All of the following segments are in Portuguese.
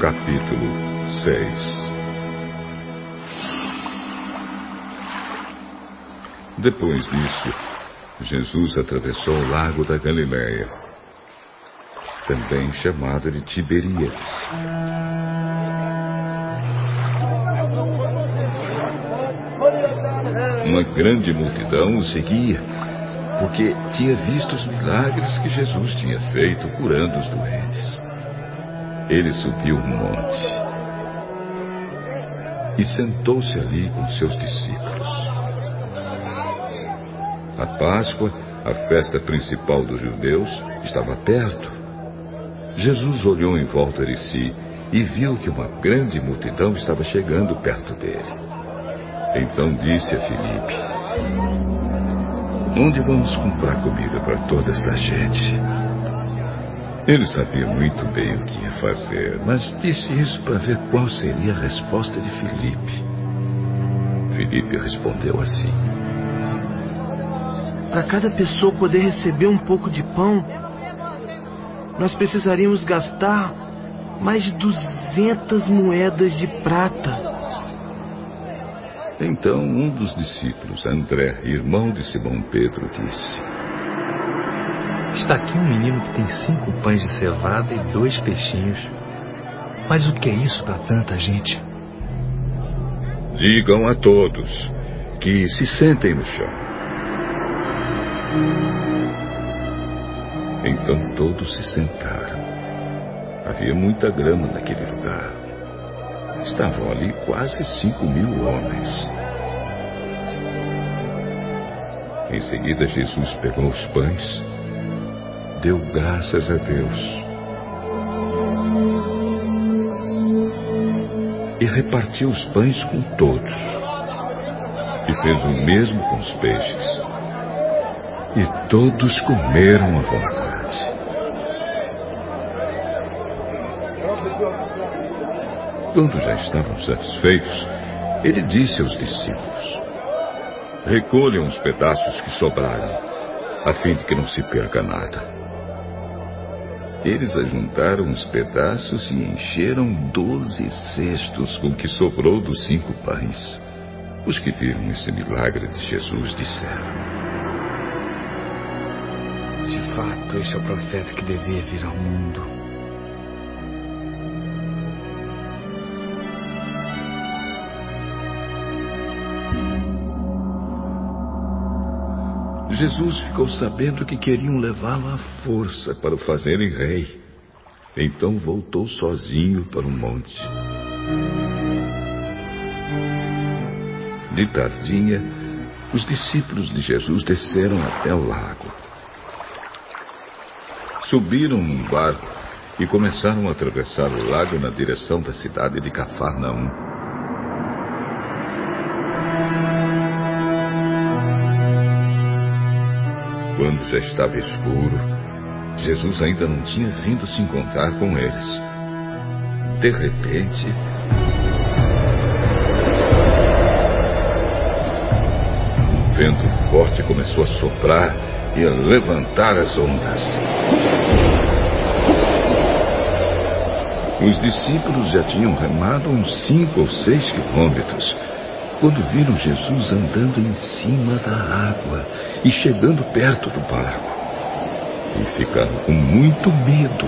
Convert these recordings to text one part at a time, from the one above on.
Capítulo 6. Depois disso, Jesus atravessou o lago da Galileia, também chamado de Tiberíades. Uma grande multidão o seguia, porque tinha visto os milagres que Jesus tinha feito curando os doentes. Ele subiu um monte e sentou-se ali com seus discípulos. A Páscoa, a festa principal dos judeus, estava perto. Jesus olhou em volta de si e viu que uma grande multidão estava chegando perto dele. Então disse a Filipe: "Onde vamos comprar comida para toda esta gente?" Ele sabia muito bem o que ia fazer, mas disse isso para ver qual seria a resposta de Filipe. Filipe respondeu assim: "Para cada pessoa poder receber um pouco de pão, nós precisaríamos gastar mais de 200 moedas de prata." Então um dos discípulos, André, irmão de Simão Pedro, disse: "Está aqui um menino que tem 5 pães de cevada e 2 peixinhos. Mas o que é isso para tanta gente?" "Digam a todos que se sentem no chão." Então todos se sentaram. Havia muita grama naquele lugar. Estavam ali quase 5.000 homens. Em seguida, Jesus pegou os pães, deu graças a Deus e repartiu os pães com todos. E fez o mesmo com os peixes. E todos comeram à vontade. Quando já estavam satisfeitos, ele disse aos discípulos: "Recolham os pedaços que sobraram, a fim de que não se perca nada." Eles ajuntaram os pedaços e encheram 12 cestos com o que sobrou dos 5 pães. Os que viram esse milagre de Jesus disseram: "De fato, este é o profeta que devia vir ao mundo." Jesus ficou sabendo que queriam levá-lo à força para o fazerem rei. Então voltou sozinho para o monte. De tardinha, os discípulos de Jesus desceram até o lago. Subiram num barco e começaram a atravessar o lago na direção da cidade de Cafarnaum. Quando já estava escuro, Jesus ainda não tinha vindo se encontrar com eles. De repente, um vento forte começou a soprar e a levantar as ondas. Os discípulos já tinham remado uns 5 ou 6 quilômetros, quando viram Jesus andando em cima da água e chegando perto do barco. E ficaram com muito medo.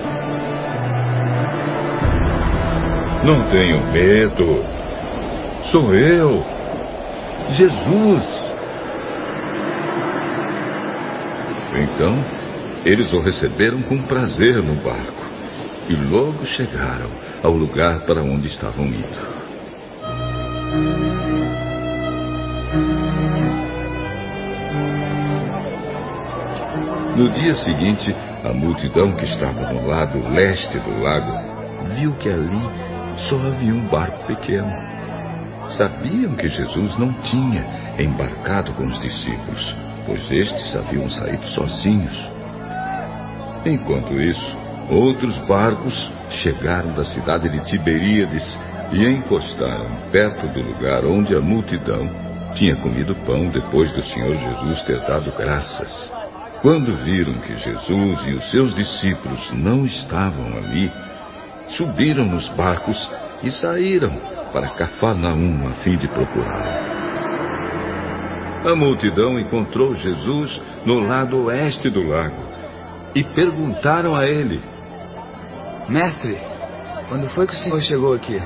"Não tenham medo. Sou eu, Jesus." Então, eles o receberam com prazer no barco e logo chegaram ao lugar para onde estavam indo. No dia seguinte, a multidão que estava no lado leste do lago viu que ali só havia um barco pequeno. Sabiam que Jesus não tinha embarcado com os discípulos, pois estes haviam saído sozinhos. Enquanto isso, outros barcos chegaram da cidade de Tiberíades e encostaram perto do lugar onde a multidão tinha comido pão depois do Senhor Jesus ter dado graças. Quando viram que Jesus e os seus discípulos não estavam ali, subiram nos barcos e saíram para Cafarnaum a fim de procurá-lo. A multidão encontrou Jesus no lado oeste do lago e perguntaram a ele: Mestre, quando foi que o senhor chegou aqui?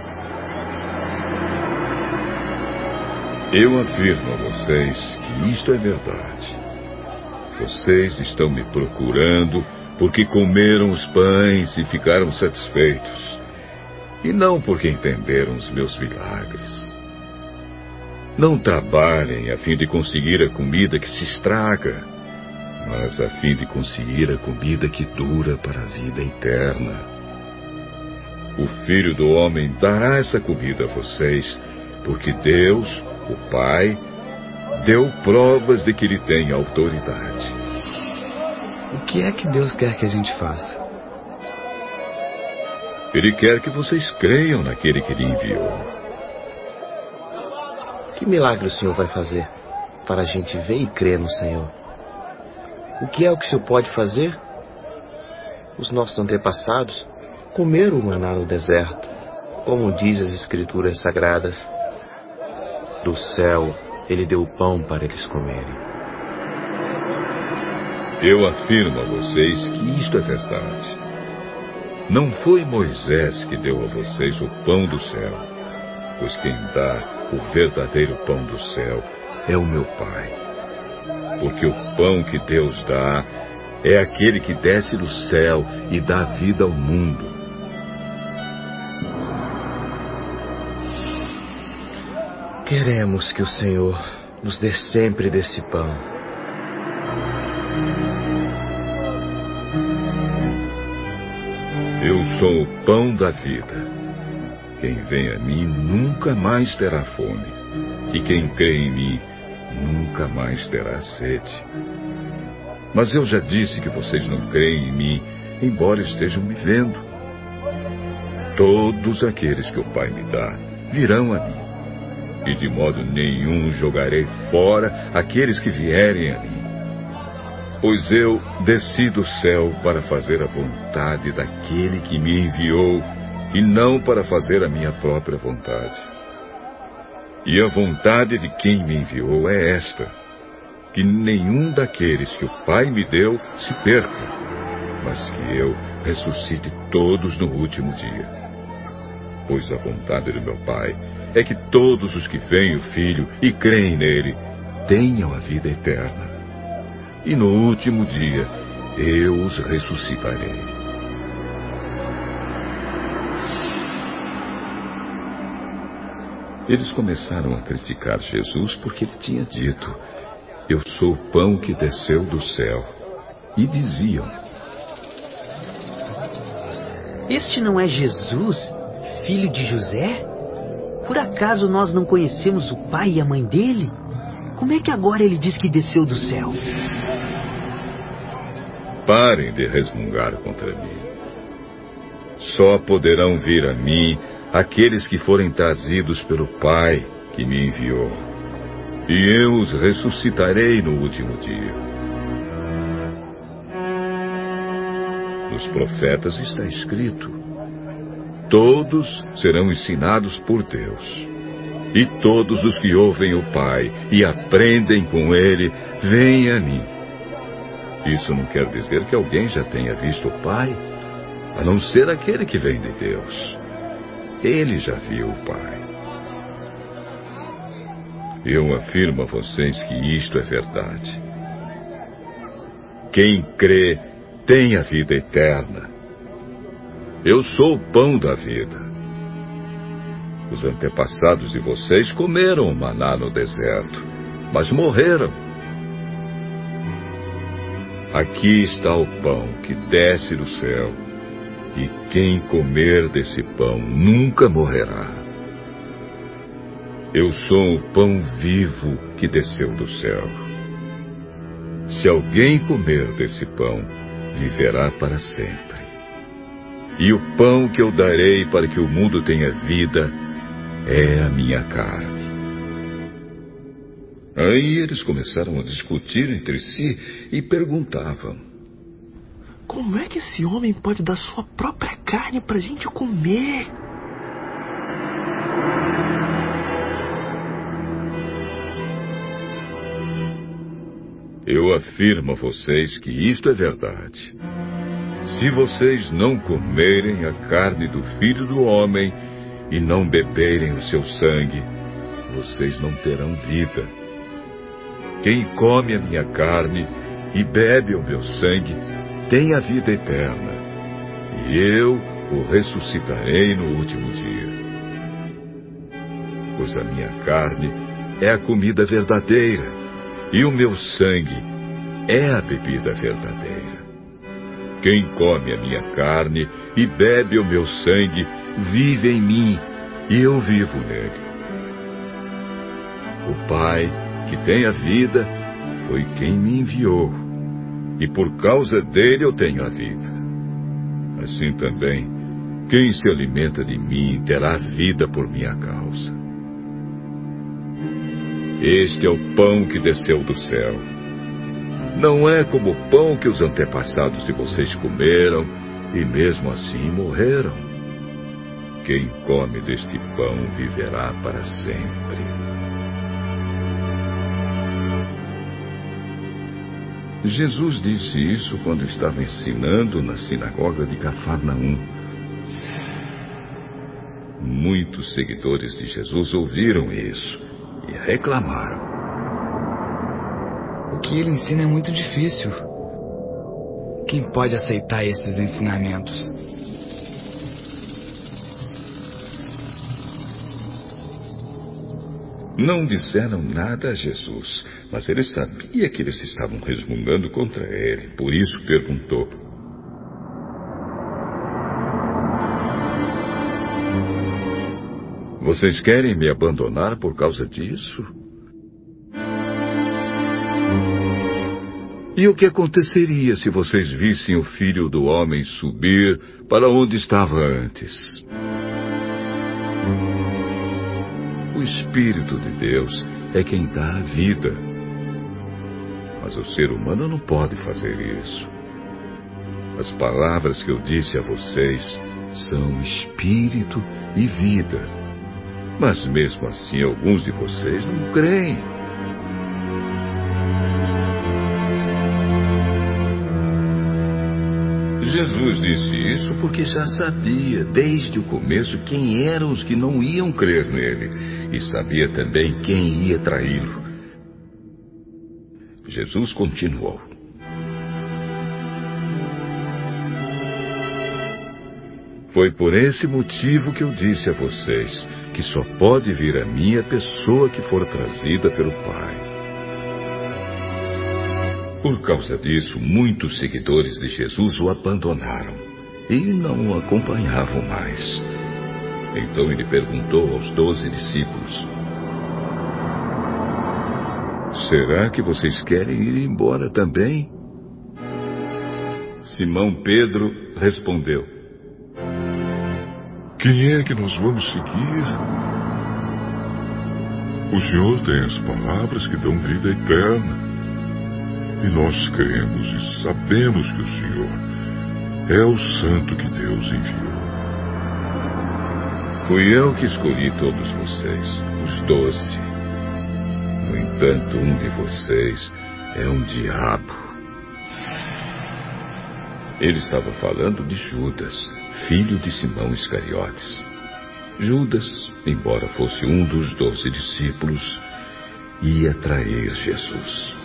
Eu afirmo a vocês que isto é verdade. Vocês estão me procurando porque comeram os pães e ficaram satisfeitos, e não porque entenderam os meus milagres. Não trabalhem a fim de conseguir a comida que se estraga, mas a fim de conseguir a comida que dura para a vida eterna. O Filho do Homem dará essa comida a vocês, porque Deus, o Pai, deu provas de que ele tem autoridade. O que é que Deus quer que a gente faça? Ele quer que vocês creiam naquele que ele enviou. Que milagre o Senhor vai fazer para a gente ver e crer no Senhor? O que é o que o Senhor pode fazer? Os nossos antepassados comeram o maná no deserto, como diz as Escrituras Sagradas. Do céu, Ele deu o pão para eles comerem. Eu afirmo a vocês que isto é verdade. Não foi Moisés que deu a vocês o pão do céu, pois quem dá o verdadeiro pão do céu é o meu Pai. Porque o pão que Deus dá é aquele que desce do céu e dá vida ao mundo. Queremos que o Senhor nos dê sempre desse pão. Eu sou o pão da vida. Quem vem a mim nunca mais terá fome, e quem crê em mim nunca mais terá sede. Mas eu já disse que vocês não creem em mim, embora estejam me vendo. Todos aqueles que o Pai me dá virão a mim, e de modo nenhum jogarei fora aqueles que vierem a mim. Pois eu desci do céu para fazer a vontade daquele que me enviou, e não para fazer a minha própria vontade. E a vontade de quem me enviou é esta: que nenhum daqueles que o Pai me deu se perca, mas que eu ressuscite todos no último dia. Pois a vontade do meu Pai é que todos os que veem o Filho e creem nele tenham a vida eterna. E no último dia eu os ressuscitarei. Eles começaram a criticar Jesus porque ele tinha dito: eu sou o pão que desceu do céu. E diziam: Este não é Jesus, filho de José? Por acaso nós não conhecemos o pai e a mãe dele? Como é que agora ele diz que desceu do céu? Parem de resmungar contra mim. Só poderão vir a mim aqueles que forem trazidos pelo Pai que me enviou, e eu os ressuscitarei no último dia. Nos profetas está escrito: todos serão ensinados por Deus, e todos os que ouvem o Pai e aprendem com ele, vêm a mim. Isso não quer dizer que alguém já tenha visto o Pai, a não ser aquele que vem de Deus. Ele já viu o Pai. Eu afirmo a vocês que isto é verdade. Quem crê tem a vida eterna. Eu sou o pão da vida. Os antepassados de vocês comeram o maná no deserto, mas morreram. Aqui está o pão que desce do céu, e quem comer desse pão nunca morrerá. Eu sou o pão vivo que desceu do céu. Se alguém comer desse pão, viverá para sempre. E o pão que eu darei para que o mundo tenha vida é a minha carne. Aí eles começaram a discutir entre si e perguntavam: como é que esse homem pode dar sua própria carne pra gente comer. Eu afirmo a vocês que isto é verdade. Se vocês não comerem a carne do Filho do Homem e não beberem o seu sangue, vocês não terão vida. Quem come a minha carne e bebe o meu sangue tem a vida eterna, e eu o ressuscitarei no último dia. Pois a minha carne é a comida verdadeira, e o meu sangue é a bebida verdadeira. Quem come a minha carne e bebe o meu sangue vive em mim, e eu vivo nele. O Pai, que tem a vida, foi quem me enviou, e por causa dele eu tenho a vida. Assim também, quem se alimenta de mim terá vida por minha causa. Este é o pão que desceu do céu. Não é como o pão que os antepassados de vocês comeram e mesmo assim morreram. Quem come deste pão viverá para sempre. Jesus disse isso quando estava ensinando na sinagoga de Cafarnaum. Muitos seguidores de Jesus ouviram isso e reclamaram. O que ele ensina é muito difícil. Quem pode aceitar esses ensinamentos? Não disseram nada a Jesus, mas ele sabia que eles estavam resmungando contra ele. Por isso perguntou: Vocês querem me abandonar por causa disso? E o que aconteceria se vocês vissem o Filho do Homem subir para onde estava antes? O Espírito de Deus é quem dá a vida. Mas o ser humano não pode fazer isso. As palavras que eu disse a vocês são espírito e vida. Mas mesmo assim, alguns de vocês não creem. Jesus disse isso porque já sabia, desde o começo, quem eram os que não iam crer nele. E sabia também quem ia traí-lo. Jesus continuou: Foi por esse motivo que eu disse a vocês que só pode vir a mim a pessoa que for trazida pelo Pai. Por causa disso, muitos seguidores de Jesus o abandonaram e não o acompanhavam mais. Então ele perguntou aos 12 discípulos: Será que vocês querem ir embora também? Simão Pedro respondeu: Quem é que nós vamos seguir? O Senhor tem as palavras que dão vida eterna. E nós cremos e sabemos que o Senhor é o Santo que Deus enviou. Fui eu que escolhi todos vocês, os 12. No entanto, um de vocês é um diabo. Ele estava falando de Judas, filho de Simão Iscariotes. Judas, embora fosse um dos 12 discípulos, ia trair Jesus.